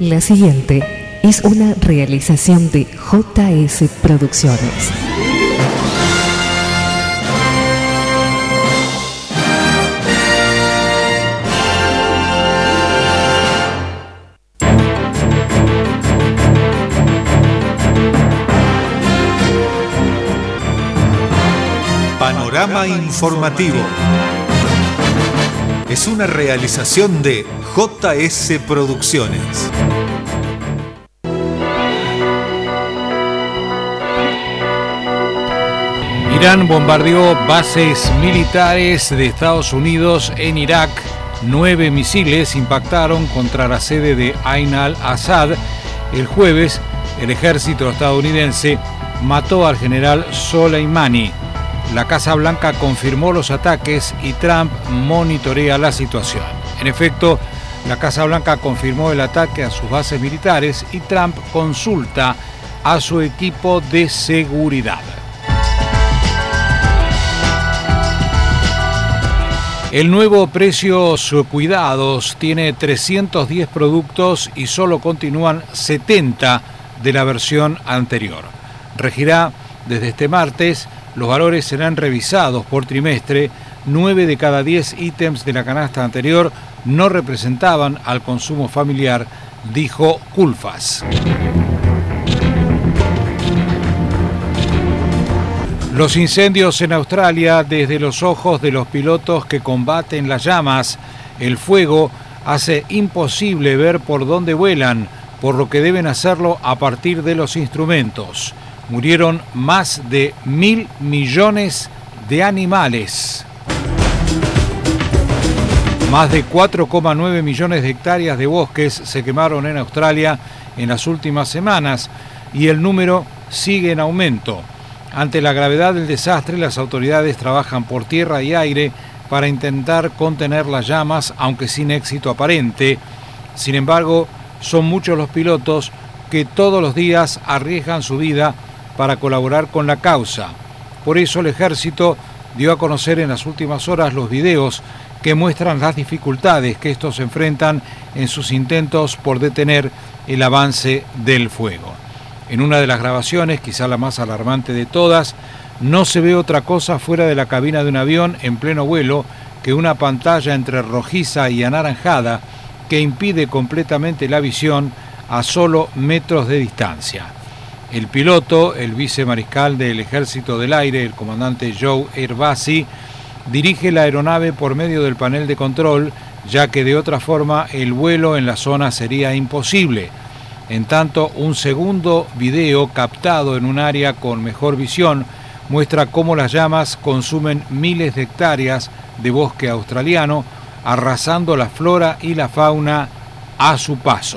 La siguiente es una realización de JS Producciones. Panorama informativo. Es una realización de JS Producciones. Irán bombardeó bases militares de Estados Unidos en Irak. 9 misiles impactaron contra la sede de Ain al-Assad. El jueves, el ejército estadounidense mató al general Soleimani. La Casa Blanca confirmó los ataques y Trump monitorea la situación. En efecto, la Casa Blanca confirmó el ataque a sus bases militares y Trump consulta a su equipo de seguridad. El nuevo Precios Cuidados tiene 310 productos y solo continúan 70 de la versión anterior. Regirá desde este martes. Los valores serán revisados por trimestre. 9 de cada 10 ítems de la canasta anterior no representaban al consumo familiar, dijo Culfas. Los incendios en Australia desde los ojos de los pilotos que combaten las llamas. El fuego hace imposible ver por dónde vuelan, por lo que deben hacerlo a partir de los instrumentos. Murieron más de 1.000 millones de animales. Más de 4,9 millones de hectáreas de bosques se quemaron en Australia en las últimas semanas y el número sigue en aumento. Ante la gravedad del desastre, las autoridades trabajan por tierra y aire para intentar contener las llamas, aunque sin éxito aparente. Sin embargo, son muchos los pilotos que todos los días arriesgan su vida para colaborar con la causa. Por eso el ejército dio a conocer en las últimas horas los videos que muestran las dificultades que estos enfrentan en sus intentos por detener el avance del fuego. En una de las grabaciones, quizá la más alarmante de todas, no se ve otra cosa fuera de la cabina de un avión en pleno vuelo que una pantalla entre rojiza y anaranjada que impide completamente la visión a solo metros de distancia. El piloto, el vicemariscal del Ejército del Aire, el comandante Joe Airbasi, dirige la aeronave por medio del panel de control, ya que de otra forma el vuelo en la zona sería imposible. En tanto, un segundo video captado en un área con mejor visión muestra cómo las llamas consumen miles de hectáreas de bosque australiano, arrasando la flora y la fauna a su paso.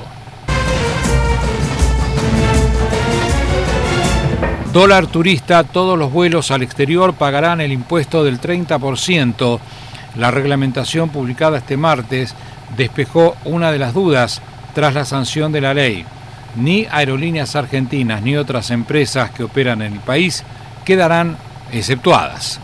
Dólar turista, todos los vuelos al exterior pagarán el impuesto del 30%. La reglamentación publicada este martes despejó una de las dudas tras la sanción de la ley. Ni Aerolíneas Argentinas ni otras empresas que operan en el país quedarán exceptuadas.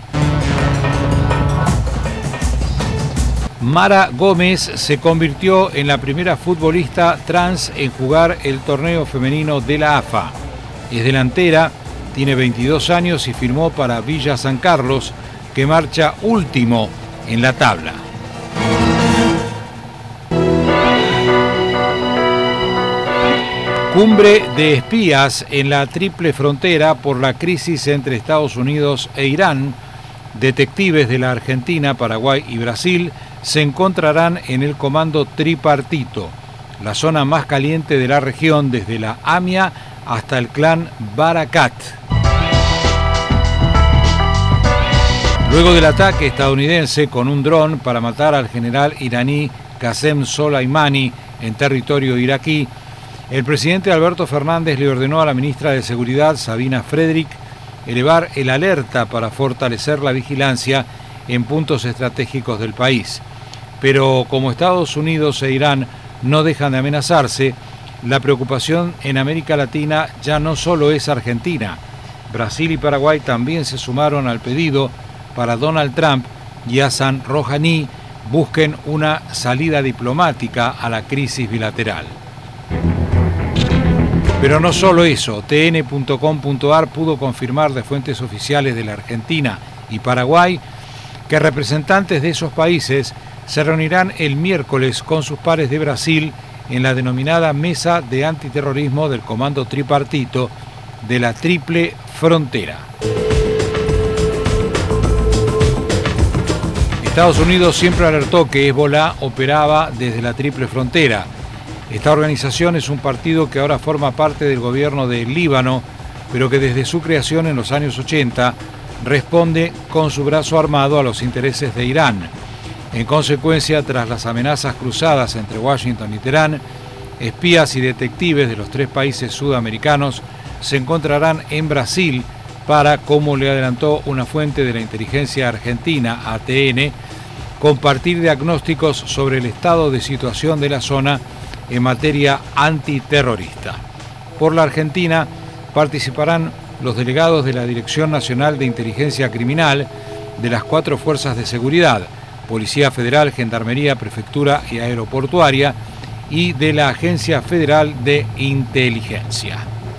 Mara Gómez se convirtió en la primera futbolista trans en jugar el torneo femenino de la AFA. Es delantera, tiene 22 años y firmó para Villa San Carlos, que marcha último en la tabla. Cumbre de espías en la triple frontera por la crisis entre Estados Unidos e Irán. Detectives de la Argentina, Paraguay y Brasil se encontrarán en el comando tripartito, la zona más caliente de la región desde la AMIA hasta el clan Barakat. Luego del ataque estadounidense con un dron para matar al general iraní Qasem Soleimani en territorio iraquí, el presidente Alberto Fernández le ordenó a la ministra de Seguridad, Sabina Frederick, elevar el alerta para fortalecer la vigilancia en puntos estratégicos del país. Pero como Estados Unidos e Irán no dejan de amenazarse, la preocupación en América Latina ya no solo es Argentina. Brasil y Paraguay también se sumaron al pedido para Donald Trump y Hassan Rouhani busquen una salida diplomática a la crisis bilateral. Pero no solo eso, tn.com.ar pudo confirmar de fuentes oficiales de la Argentina y Paraguay que representantes de esos países se reunirán el miércoles con sus pares de Brasil en la denominada Mesa de Antiterrorismo del Comando Tripartito de la Triple Frontera. Estados Unidos siempre alertó que Hezbolá operaba desde la Triple Frontera. Esta organización es un partido que ahora forma parte del gobierno del Líbano, pero que desde su creación en los años 80 responde con su brazo armado a los intereses de Irán. En consecuencia, tras las amenazas cruzadas entre Washington y Teherán, espías y detectives de los 3 países sudamericanos se encontrarán en Brasil para, como le adelantó una fuente de la inteligencia argentina, ATN, compartir diagnósticos sobre el estado de situación de la zona en materia antiterrorista. Por la Argentina participarán los delegados de la Dirección Nacional de Inteligencia Criminal, de las 4 fuerzas de seguridad, Policía Federal, Gendarmería, Prefectura y Aeroportuaria, y de la Agencia Federal de Inteligencia.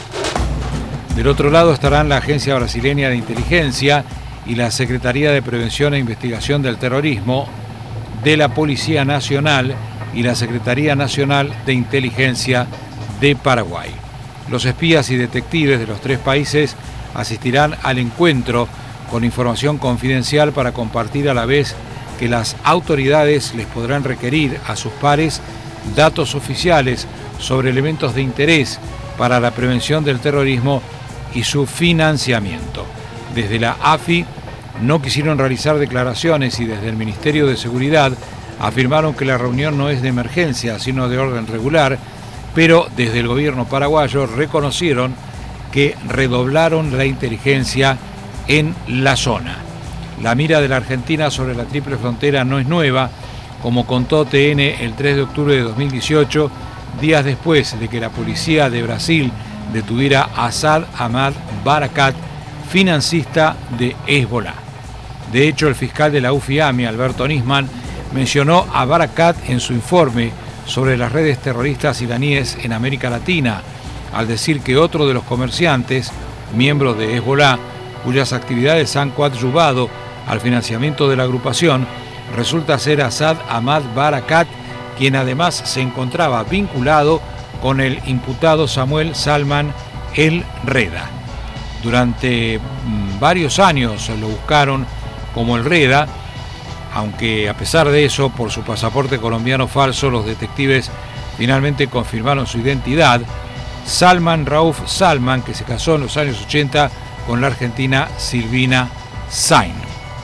Del otro lado estarán la Agencia Brasileña de Inteligencia y la Secretaría de Prevención e Investigación del Terrorismo, de la Policía Nacional y la Secretaría Nacional de Inteligencia de Paraguay. Los espías y detectives de los 3 países asistirán al encuentro con información confidencial para compartir a la vez que las autoridades les podrán requerir a sus pares datos oficiales sobre elementos de interés para la prevención del terrorismo y su financiamiento. Desde la AFI no quisieron realizar declaraciones y desde el Ministerio de Seguridad afirmaron que la reunión no es de emergencia, sino de orden regular, pero desde el gobierno paraguayo reconocieron que redoblaron la inteligencia en la zona. La mira de la Argentina sobre la Triple Frontera no es nueva, como contó TN el 3 de octubre de 2018, días después de que la policía de Brasil detuviera a Saad Ahmad Barakat, financista de Hezbolá. De hecho, el fiscal de la UFIAMI, Alberto Nisman, mencionó a Barakat en su informe sobre las redes terroristas iraníes en América Latina, al decir que otro de los comerciantes, miembros de Hezbolá, cuyas actividades han coadyuvado al financiamiento de la agrupación, resulta ser Saad Ahmad Barakat, quien además se encontraba vinculado con el imputado Samuel Salman El Reda. Durante varios años lo buscaron como El Reda, aunque a pesar de eso, por su pasaporte colombiano falso, los detectives finalmente confirmaron su identidad. Salman Rauf Salman, que se casó en los años 80 con la argentina Silvina Sain.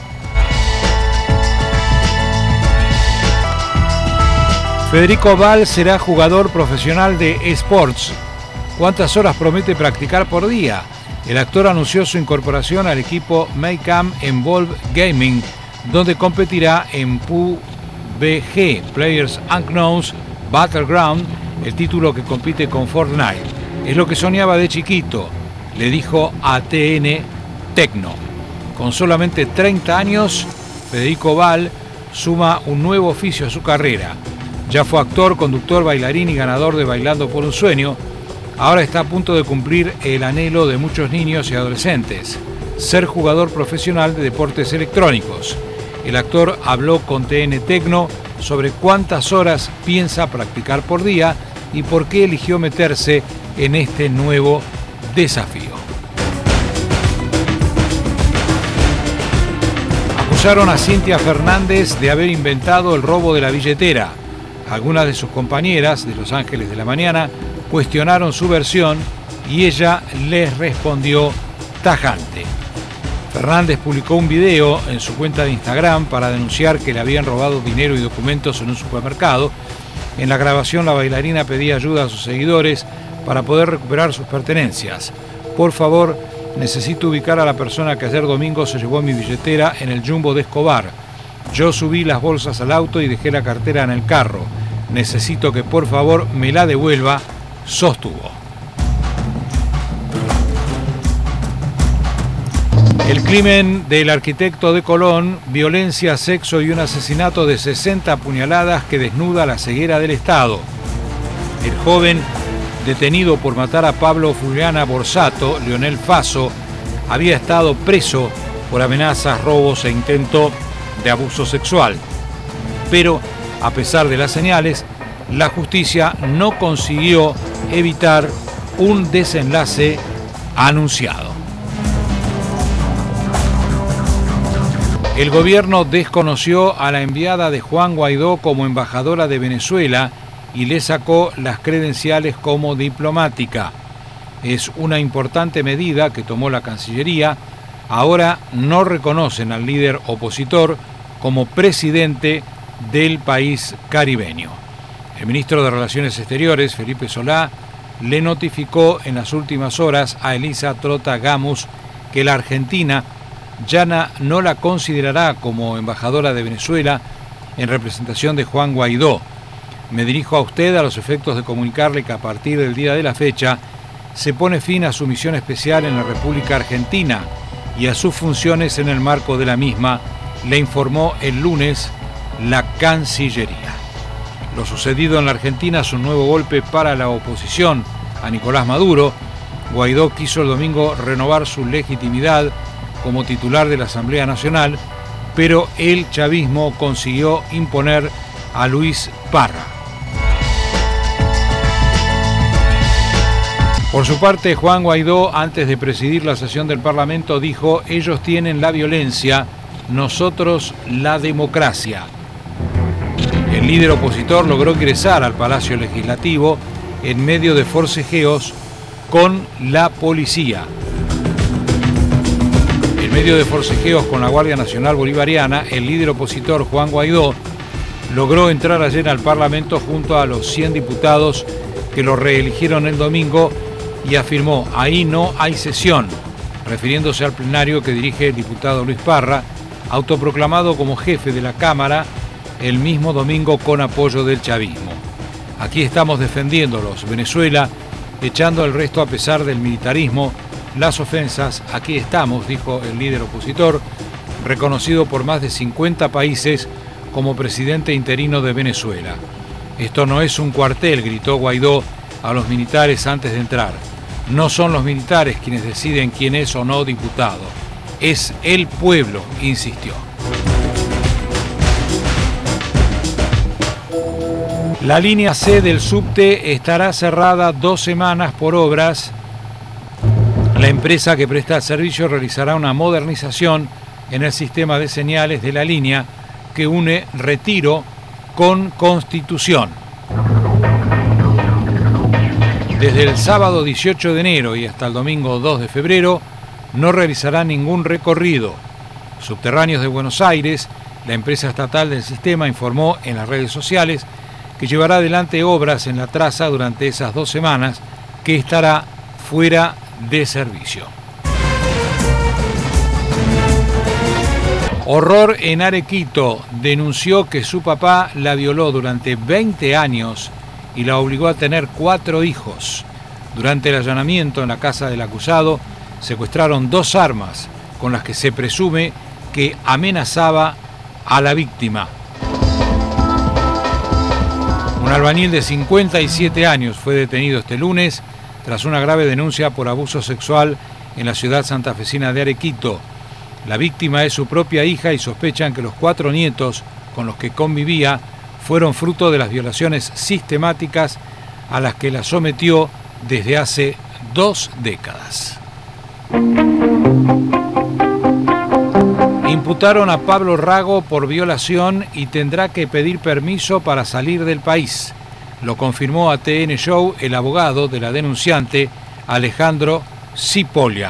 Federico Val será jugador profesional de eSports. ¿Cuántas horas promete practicar por día? El actor anunció su incorporación al equipo Maycam Evolve Gaming, donde competirá en PUBG, Players Unknowns Battleground, el título que compite con Fortnite. Es lo que soñaba de chiquito, le dijo a TN Tecno. Con solamente 30 años, Federico Val suma un nuevo oficio a su carrera. Ya fue actor, conductor, bailarín y ganador de Bailando por un Sueño. Ahora está a punto de cumplir el anhelo de muchos niños y adolescentes: ser jugador profesional de deportes electrónicos. El actor habló con TN Tecno sobre cuántas horas piensa practicar por día y por qué eligió meterse en este nuevo desafío. Acusaron a Cintia Fernández de haber inventado el robo de la billetera. Algunas de sus compañeras de Los Ángeles de la Mañana cuestionaron su versión y ella les respondió tajante. Fernández publicó un video en su cuenta de Instagram para denunciar que le habían robado dinero y documentos en un supermercado. En la grabación, la bailarina pedía ayuda a sus seguidores para poder recuperar sus pertenencias. Por favor, necesito ubicar a la persona que ayer domingo se llevó mi billetera en el Jumbo de Escobar. Yo subí las bolsas al auto y dejé la cartera en el carro. Necesito que por favor me la devuelva, sostuvo. El crimen del arquitecto de Colón: violencia, sexo y un asesinato de 60 puñaladas que desnuda la ceguera del Estado. El joven detenido por matar a Pablo Fuliana Borsato, Leonel Faso, había estado preso por amenazas, robos e intento de abuso sexual. Pero, a pesar de las señales, la justicia no consiguió evitar un desenlace anunciado. El gobierno desconoció a la enviada de Juan Guaidó como embajadora de Venezuela y le sacó las credenciales como diplomática. Es una importante medida que tomó la Cancillería. Ahora no reconocen al líder opositor como presidente del país caribeño. El ministro de Relaciones Exteriores, Felipe Solá, le notificó en las últimas horas a Elisa Trota Gamus que la Argentina ya no la considerará como embajadora de Venezuela en representación de Juan Guaidó. Me dirijo a usted a los efectos de comunicarle que a partir del día de la fecha se pone fin a su misión especial en la República Argentina y a sus funciones en el marco de la misma, le informó el lunes la Cancillería. Lo sucedido en la Argentina es un nuevo golpe para la oposición a Nicolás Maduro. Guaidó quiso el domingo renovar su legitimidad como titular de la Asamblea Nacional, pero el chavismo consiguió imponer a Luis Parra. Por su parte, Juan Guaidó, antes de presidir la sesión del Parlamento, dijo: ellos tienen la violencia, nosotros la democracia. El líder opositor logró ingresar al Palacio Legislativo en medio de forcejeos con la policía. En medio de forcejeos con la Guardia Nacional Bolivariana, el líder opositor Juan Guaidó logró entrar ayer al Parlamento junto a los 100 diputados que lo reeligieron el domingo y afirmó: ahí no hay sesión, refiriéndose al plenario que dirige el diputado Luis Parra, autoproclamado como jefe de la Cámara el mismo domingo con apoyo del chavismo. Aquí estamos defendiéndolos, Venezuela, echando el resto a pesar del militarismo, las ofensas, aquí estamos, dijo el líder opositor, reconocido por más de 50 países como presidente interino de Venezuela. Esto no es un cuartel, gritó Guaidó a los militares antes de entrar. No son los militares quienes deciden quién es o no diputado. Es el pueblo, insistió. La línea C del subte estará cerrada 2 semanas por obras. La empresa que presta el servicio realizará una modernización en el sistema de señales de la línea que une Retiro con Constitución. Desde el sábado 18 de enero y hasta el domingo 2 de febrero no realizará ningún recorrido. Subterráneos de Buenos Aires, la empresa estatal del sistema, informó en las redes sociales que llevará adelante obras en la traza durante esas 2 semanas que estará fuera de servicio. Horror en Arequito. Denunció que su papá la violó durante 20 años y la obligó a tener 4 hijos. Durante el allanamiento en la casa del acusado, secuestraron 2 armas con las que se presume que amenazaba a la víctima. Un albañil de 57 años fue detenido este lunes tras una grave denuncia por abuso sexual en la ciudad santafesina de Arequito. La víctima es su propia hija y sospechan que los 4 nietos con los que convivía fueron fruto de las violaciones sistemáticas a las que la sometió desde hace 2 décadas. Imputaron a Pablo Rago por violación y tendrá que pedir permiso para salir del país. Lo confirmó a TN Show el abogado de la denunciante, Alejandro Cipolla.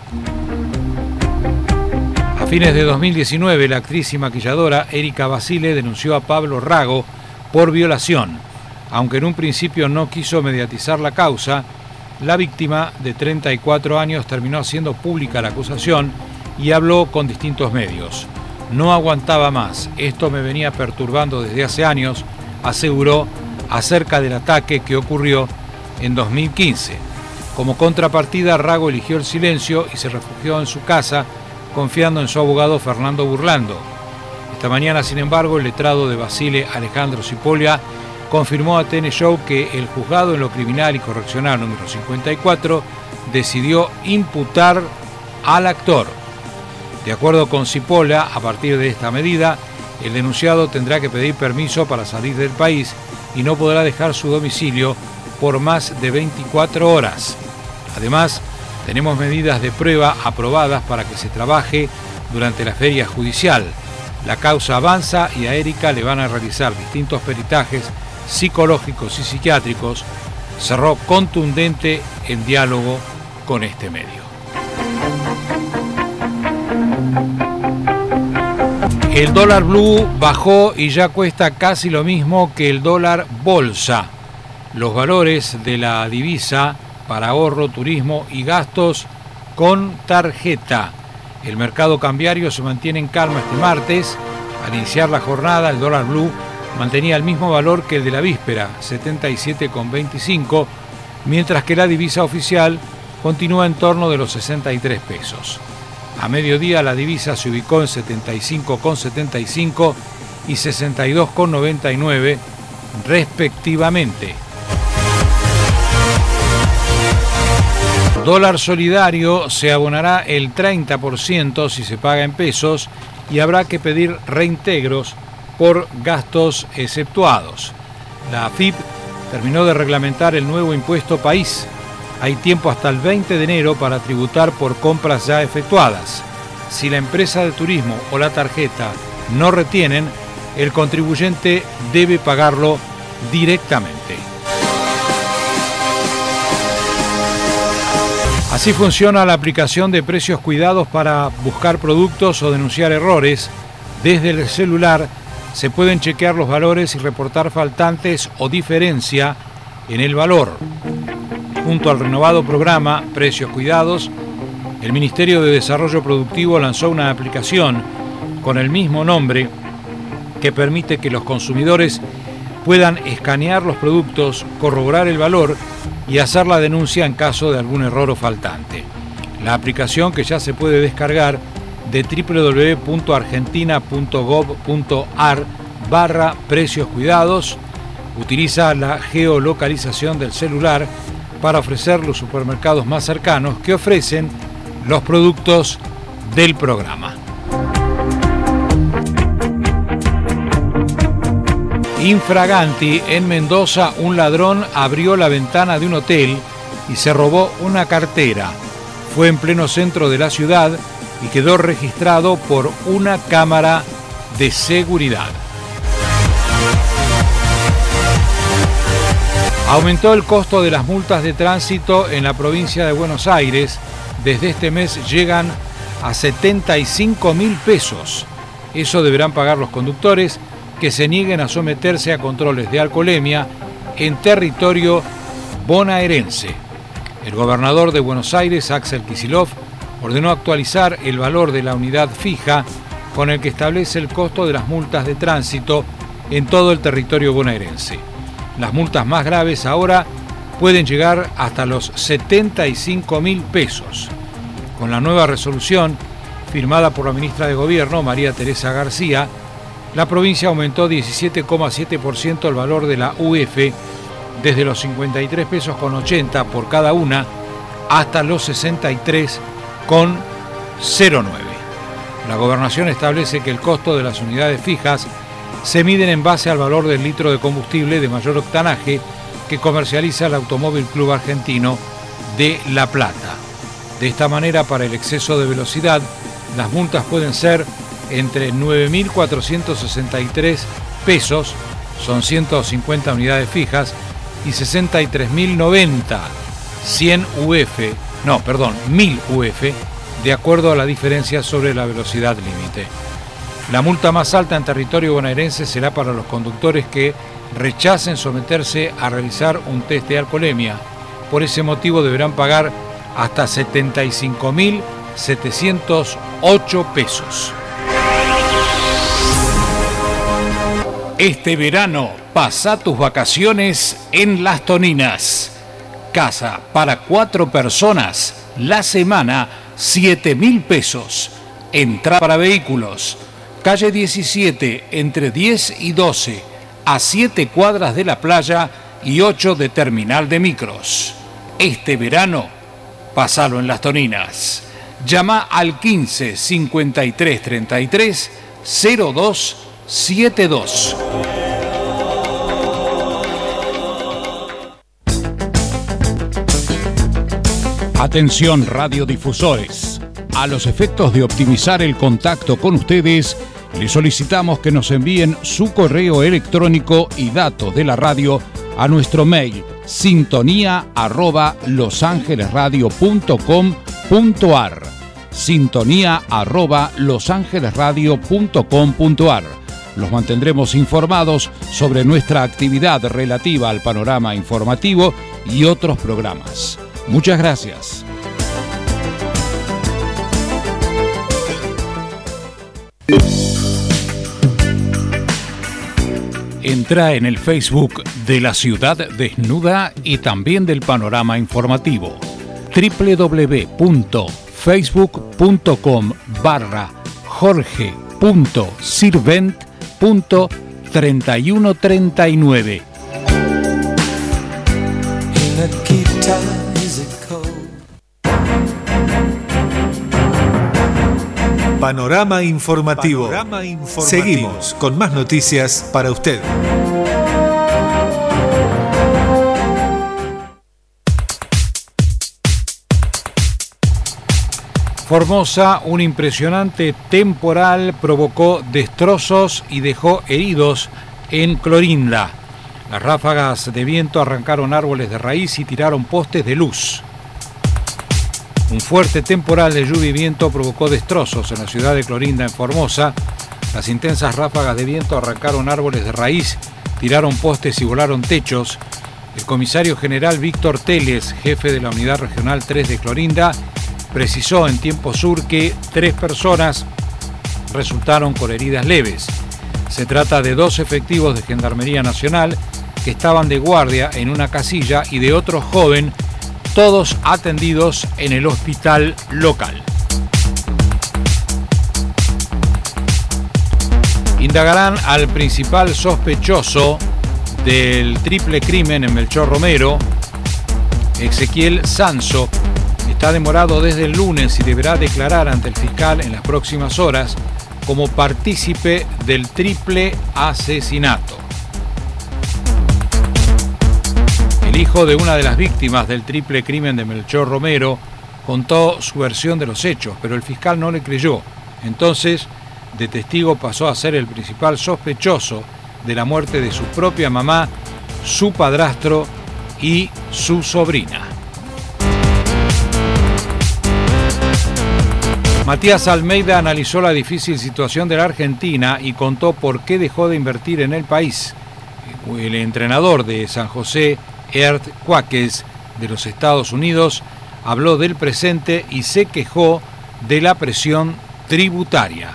A fines de 2019, la actriz y maquilladora Erika Basile denunció a Pablo Rago por violación. Aunque en un principio no quiso mediatizar la causa, la víctima de 34 años terminó haciendo pública la acusación y habló con distintos medios. No aguantaba más, esto me venía perturbando desde hace años, aseguró acerca del ataque que ocurrió en 2015. Como contrapartida, Rago eligió el silencio y se refugió en su casa, confiando en su abogado Fernando Burlando. Esta mañana, sin embargo, el letrado de Basile, Alejandro Cipolla, confirmó a TN Show que el juzgado en lo criminal y correccional número 54 decidió imputar al actor. De acuerdo con Cipolla, a partir de esta medida, el denunciado tendrá que pedir permiso para salir del país y no podrá dejar su domicilio por más de 24 horas. Además, tenemos medidas de prueba aprobadas para que se trabaje durante la feria judicial. La causa avanza y a Erika le van a realizar distintos peritajes psicológicos y psiquiátricos, cerró contundente en diálogo con este medio. El dólar blue bajó y ya cuesta casi lo mismo que el dólar bolsa. Los valores de la divisa para ahorro, turismo y gastos con tarjeta. El mercado cambiario se mantiene en calma este martes. Al iniciar la jornada, el dólar blue mantenía el mismo valor que el de la víspera, 77,25, mientras que la divisa oficial continúa en torno de los 63 pesos. A mediodía la divisa se ubicó en 75,75 y 62,99 respectivamente. Dólar solidario se abonará el 30% si se paga en pesos y habrá que pedir reintegros por gastos exceptuados. La AFIP terminó de reglamentar el nuevo impuesto país. Hay tiempo hasta el 20 de enero para tributar por compras ya efectuadas. Si la empresa de turismo o la tarjeta no retienen, el contribuyente debe pagarlo directamente. Así funciona la aplicación de Precios Cuidados para buscar productos o denunciar errores. Desde el celular se pueden chequear los valores y reportar faltantes o diferencia en el valor. Junto al renovado programa Precios Cuidados, el Ministerio de Desarrollo Productivo lanzó una aplicación con el mismo nombre que permite que los consumidores puedan escanear los productos, corroborar el valor y hacer la denuncia en caso de algún error o faltante. La aplicación, que ya se puede descargar de www.argentina.gov.ar/precios cuidados, utiliza la geolocalización del celular para ofrecer los supermercados más cercanos que ofrecen los productos del programa. Infraganti, en Mendoza, un ladrón abrió la ventana de un hotel y se robó una cartera. Fue en pleno centro de la ciudad y quedó registrado por una cámara de seguridad. Aumentó el costo de las multas de tránsito en la provincia de Buenos Aires. Desde este mes llegan a 75.000 pesos. Eso deberán pagar los conductores que se nieguen a someterse a controles de alcoholemia en territorio bonaerense. El gobernador de Buenos Aires, Axel Kicillof, ordenó actualizar el valor de la unidad fija con el que establece el costo de las multas de tránsito en todo el territorio bonaerense. Las multas más graves ahora pueden llegar hasta los 75.000 pesos. Con la nueva resolución, firmada por la ministra de Gobierno, María Teresa García, la provincia aumentó 17,7% el valor de la UF, desde los 53 pesos con 80 por cada una hasta los 63,09. La gobernación establece que el costo de las unidades fijas se miden en base al valor del litro de combustible de mayor octanaje que comercializa el Automóvil Club Argentino de La Plata. De esta manera, para el exceso de velocidad, las multas pueden ser entre 9.463 pesos, son 150 unidades fijas, y 63.090, 1.000 UF, de acuerdo a la diferencia sobre la velocidad límite. La multa más alta en territorio bonaerense será para los conductores que rechacen someterse a realizar un test de alcoholemia. Por ese motivo deberán pagar hasta 75.708 pesos. Este verano, pasa tus vacaciones en Las Toninas. Casa para 4 personas, la semana, 7.000 pesos. Entrada para vehículos. Calle 17, entre 10 y 12. a 7 cuadras de la playa y 8 de terminal de micros. Este verano, pasalo en Las Toninas. Llama al 15 53 33 02 72. Atención radiodifusores. A los efectos de optimizar el contacto con ustedes, les solicitamos que nos envíen su correo electrónico y datos de la radio a nuestro mail sintonía@losangelesradio.com.ar sintonía@losangelesradio.com.ar. Los mantendremos informados sobre nuestra actividad relativa al panorama informativo y otros programas. Muchas gracias. Entra en el Facebook de La Ciudad Desnuda y también del panorama informativo. www.facebook.com/jorge.sirvent.3139. Panorama informativo. Seguimos con más noticias para usted. Formosa, un impresionante temporal provocó destrozos y dejó heridos en Clorinda. Las ráfagas de viento arrancaron árboles de raíz y tiraron postes de luz. Un fuerte temporal de lluvia y viento provocó destrozos en la ciudad de Clorinda, en Formosa. Las intensas ráfagas de viento arrancaron árboles de raíz, tiraron postes y volaron techos. El comisario general Víctor Teles, jefe de la Unidad Regional 3 de Clorinda, precisó en Tiempo Sur que 3 personas resultaron con heridas leves. Se trata de 2 efectivos de Gendarmería Nacional que estaban de guardia en una casilla y de otro joven, todos atendidos en el hospital local. Indagarán al principal sospechoso del triple crimen en Melchor Romero, Ezequiel Sanso. Está demorado desde el lunes y deberá declarar ante el fiscal en las próximas horas como partícipe del triple asesinato. El hijo de una de las víctimas del triple crimen de Melchor Romero contó su versión de los hechos, pero el fiscal no le creyó. Entonces, de testigo pasó a ser el principal sospechoso de la muerte de su propia mamá, su padrastro y su sobrina. Matías Almeida analizó la difícil situación de la Argentina y contó por qué dejó de invertir en el país. El entrenador de San José, Ert Quáquez, de los Estados Unidos, habló del presente y se quejó de la presión tributaria.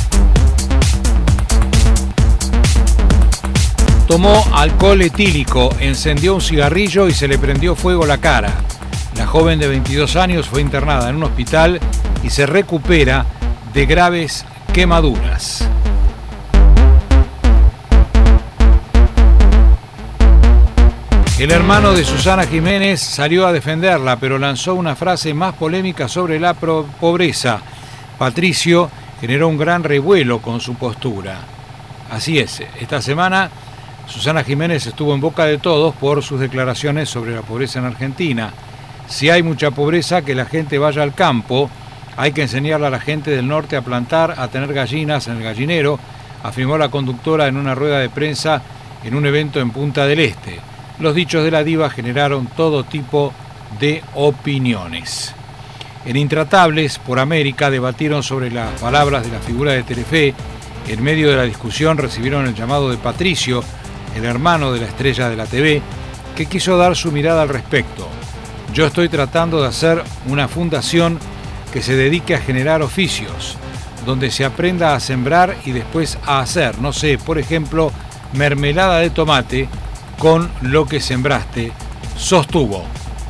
Tomó alcohol etílico, encendió un cigarrillo y se le prendió fuego la cara. La joven de 22 años fue internada en un hospital y se recupera de graves quemaduras. El hermano de Susana Jiménez salió a defenderla, pero lanzó una frase más polémica sobre la pobreza. Patricio generó un gran revuelo con su postura. Así es, esta semana Susana Jiménez estuvo en boca de todos por sus declaraciones sobre la pobreza en Argentina. Si hay mucha pobreza, que la gente vaya al campo. Hay que enseñarle a la gente del norte a plantar, a tener gallinas en el gallinero, afirmó la conductora en una rueda de prensa en un evento en Punta del Este. Los dichos de la diva generaron todo tipo de opiniones. En Intratables por América debatieron sobre las palabras de la figura de Telefe. En medio de la discusión recibieron el llamado de Patricio, el hermano de la estrella de la TV, que quiso dar su mirada al respecto. Yo estoy tratando de hacer una fundación que se dedique a generar oficios, donde se aprenda a sembrar y después a hacer, no sé, por ejemplo, mermelada de tomate con lo que sembraste, sostuvo.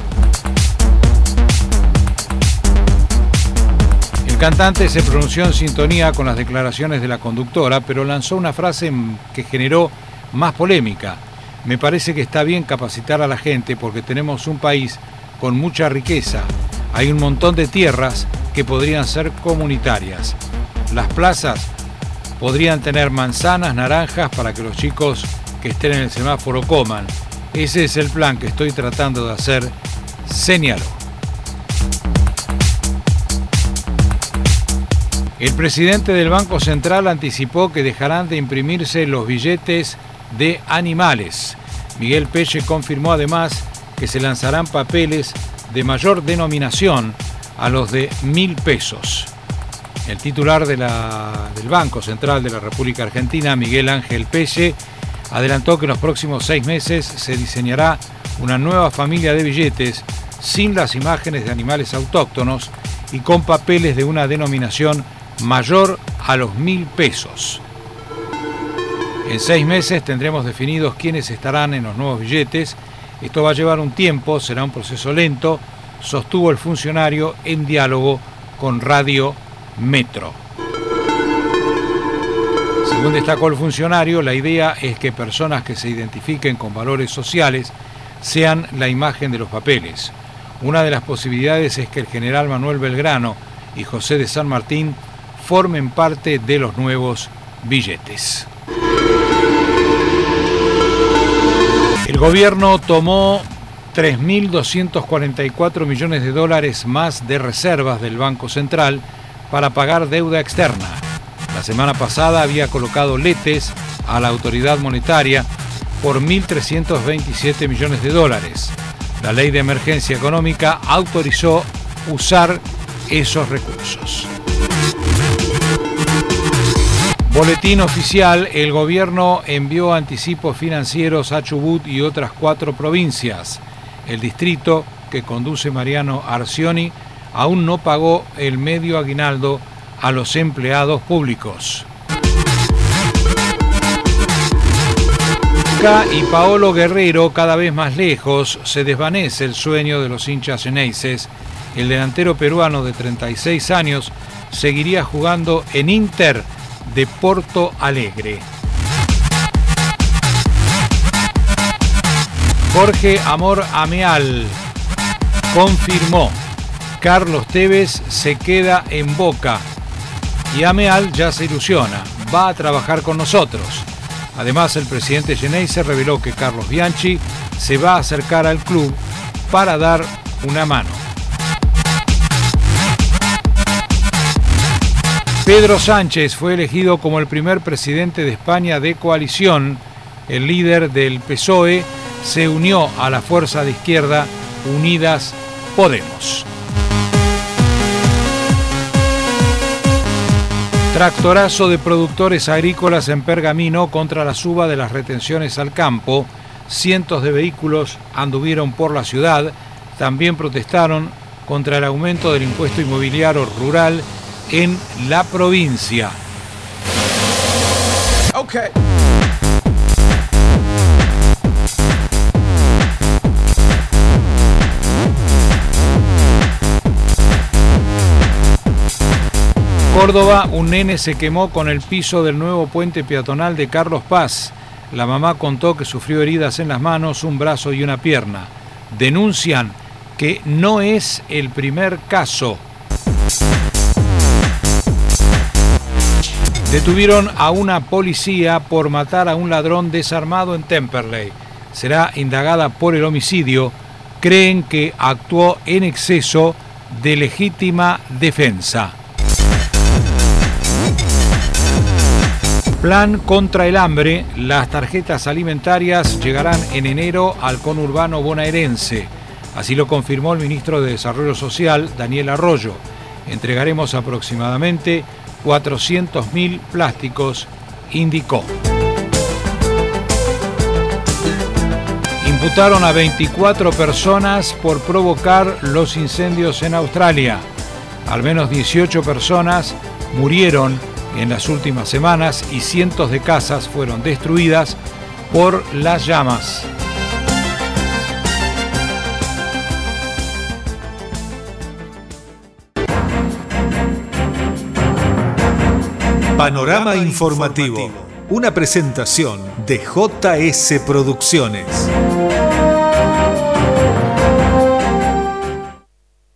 El cantante se pronunció en sintonía con las declaraciones de la conductora, pero lanzó una frase que generó más polémica. Me parece que está bien capacitar a la gente porque tenemos un país con mucha riqueza. Hay un montón de tierras que podrían ser comunitarias. Las plazas podrían tener manzanas, naranjas para que los chicos que estén en el semáforo coman. Ese es el plan que estoy tratando de hacer, señaló. El presidente del Banco Central anticipó que dejarán de imprimirse los billetes de animales. Miguel Pelle confirmó además que se lanzarán papeles de mayor denominación a los de 1.000 pesos. El titular del Banco Central de la República Argentina, Miguel Ángel Pelle, adelantó que en los próximos 6 meses se diseñará una nueva familia de billetes sin las imágenes de animales autóctonos y con papeles de una denominación mayor a los 1.000 pesos. En 6 meses tendremos definidos quiénes estarán en los nuevos billetes. Esto va a llevar un tiempo, será un proceso lento, sostuvo el funcionario en diálogo con Radio Metro. Según destacó el funcionario, la idea es que personas que se identifiquen con valores sociales sean la imagen de los papeles. Una de las posibilidades es que el general Manuel Belgrano y José de San Martín formen parte de los nuevos billetes. El gobierno tomó 3.244 millones de dólares más de reservas del Banco Central para pagar deuda externa. La semana pasada había colocado letes a la autoridad monetaria por 1.327 millones de dólares. La ley de emergencia económica autorizó usar esos recursos. Boletín oficial, el gobierno envió anticipos financieros a Chubut y otras 4 provincias. El distrito que conduce Mariano Arcioni aún no pagó el medio aguinaldo a los empleados públicos. Y Paolo Guerrero cada vez más lejos, se desvanece el sueño de los hinchas xeneises. El delantero peruano de 36 años seguiría jugando en Inter de Porto Alegre. Jorge Amor Ameal confirmó: Carlos Tevez se queda en Boca y Ameal ya se ilusiona, va a trabajar con nosotros. Además, el presidente xeneize reveló que Carlos Bianchi se va a acercar al club para dar una mano. Pedro Sánchez fue elegido como el primer presidente de España de coalición. El líder del PSOE se unió a la fuerza de izquierda Unidas Podemos. Tractorazo de productores agrícolas en Pergamino contra la suba de las retenciones al campo. Cientos de vehículos anduvieron por la ciudad. También protestaron contra el aumento del impuesto inmobiliario rural en la provincia. Okay. Córdoba, un nene se quemó con el piso del nuevo puente peatonal de Carlos Paz. La mamá contó que sufrió heridas en las manos, un brazo y una pierna. Denuncian que no es el primer caso. Detuvieron a una policía por matar a un ladrón desarmado en Temperley. Será indagada por el homicidio. Creen que actuó en exceso de legítima defensa. Plan contra el hambre. Las tarjetas alimentarias llegarán en enero al conurbano bonaerense. Así lo confirmó el ministro de Desarrollo Social, Daniel Arroyo. Entregaremos aproximadamente 400.000 plásticos, indicó. Imputaron a 24 personas por provocar los incendios en Australia. Al menos 18 personas murieron en las últimas semanas y cientos de casas fueron destruidas por las llamas. Panorama informativo. Una presentación de JS Producciones.